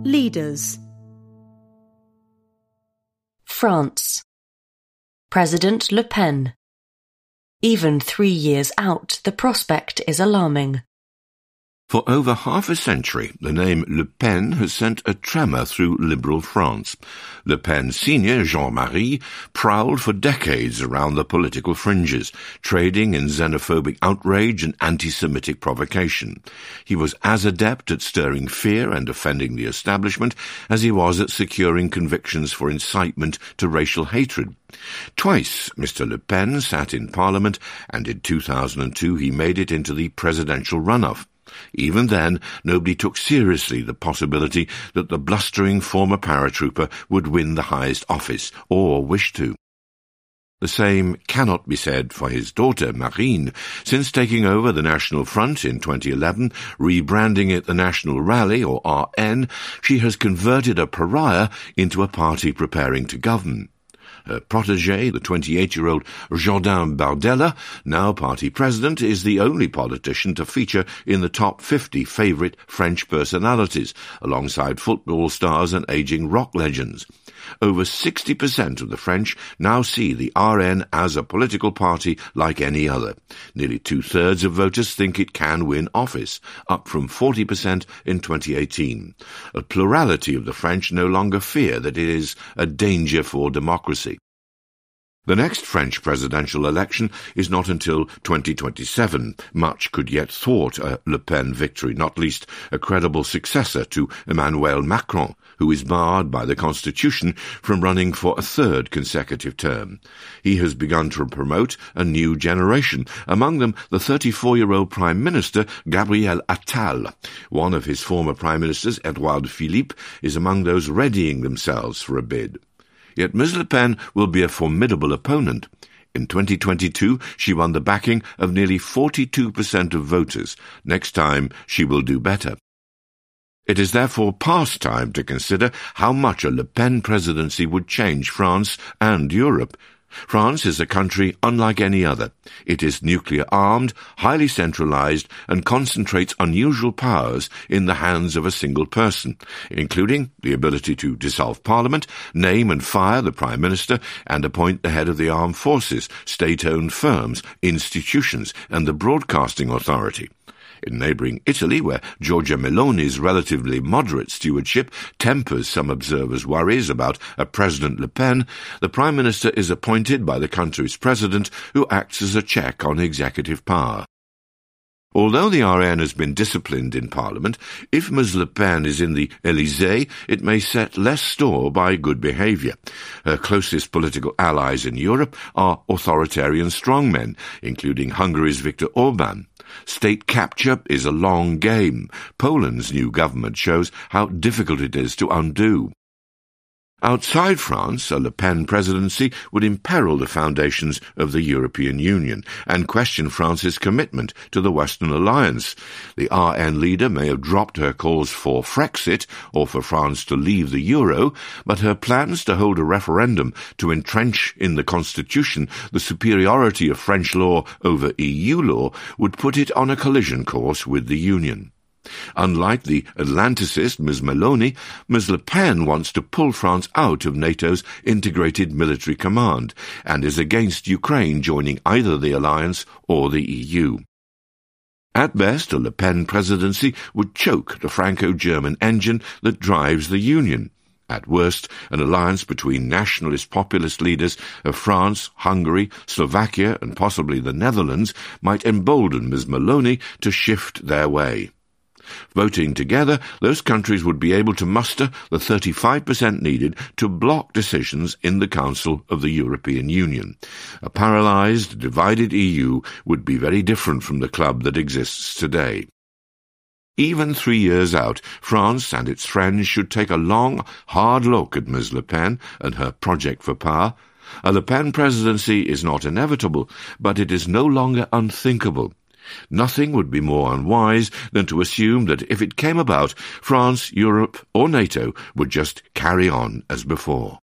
Leaders. France. President Le Pen. Even 3 years out, the prospect is alarming. For over half a century, the name Le Pen has sent a tremor through liberal France. Le Pen senior, Jean-Marie, prowled for decades around the political fringes, trading in xenophobic outrage and anti-Semitic provocation. He was as adept at stirring fear and offending the establishment as he was at securing convictions for incitement to racial hatred. Twice Mr. Le Pen sat in Parliament, and in 2002 he made it into the presidential runoff. Even then, nobody took seriously the possibility that the blustering former paratrooper would win the highest office, or wish to. The same cannot be said for his daughter, Marine. Since taking over the National Front in 2011, rebranding it the National Rally, or RN, she has converted a pariah into a party preparing to govern. Her protégé, the 28-year-old Jordan Bardella, now party president, is the only politician to feature in the top 50 favourite French personalities, alongside football stars and ageing rock legends. Over 60% of the French now see the RN as a political party like any other. Nearly 2/3 of voters think it can win office, up from 40% in 2018. A plurality of the French no longer fear that it is a danger for democracy. The next French presidential election is not until 2027. Much could yet thwart a Le Pen victory, not least a credible successor to Emmanuel Macron, who is barred by the Constitution from running for a third consecutive term. He has begun to promote a new generation, among them the 34-year-old Prime Minister Gabriel Attal. One of his former Prime Ministers, Edouard Philippe, is among those readying themselves for a bid. Yet Ms. Le Pen will be a formidable opponent. In 2022, she won the backing of nearly 42% of voters. Next time, she will do better. It is therefore past time to consider how much a Le Pen presidency would change France and Europe. France is a country unlike any other. It is nuclear-armed, highly centralized, and concentrates unusual powers in the hands of a single person, including the ability to dissolve Parliament, name and fire the Prime Minister, and appoint the head of the armed forces, state-owned firms, institutions, and the broadcasting authority. In neighbouring Italy, where Giorgia Meloni's relatively moderate stewardship tempers some observers' worries about a President Le Pen, the Prime Minister is appointed by the country's president, who acts as a check on executive power. Although the RN has been disciplined in Parliament, if Ms. Le Pen is in the Élysée, it may set less store by good behaviour. Her closest political allies in Europe are authoritarian strongmen, including Hungary's Viktor Orbán. State capture is a long game. Poland's new government shows how difficult it is to undo. Outside France, a Le Pen presidency would imperil the foundations of the European Union and question France's commitment to the Western alliance. The RN leader may have dropped her calls for Frexit or for France to leave the euro, but her plans to hold a referendum to entrench in the constitution the superiority of French law over EU law would put it on a collision course with the Union. Unlike the Atlanticist Ms. Meloni, Ms. Le Pen wants to pull France out of NATO's integrated military command and is against Ukraine joining either the alliance or the EU. At best, a Le Pen presidency would choke the Franco-German engine that drives the Union. At worst, an alliance between nationalist populist leaders of France, Hungary, Slovakia, and possibly the Netherlands might embolden Ms. Meloni to shift their way. Voting together, those countries would be able to muster the 35% needed to block decisions in the Council of the European Union. A paralysed, divided EU would be very different from the club that exists today. Even 3 years out, France and its friends should take a long, hard look at Ms. Le Pen and her project for power. A Le Pen presidency is not inevitable, but it is no longer unthinkable. Nothing would be more unwise than to assume that if it came about, France, Europe, or NATO would just carry on as before.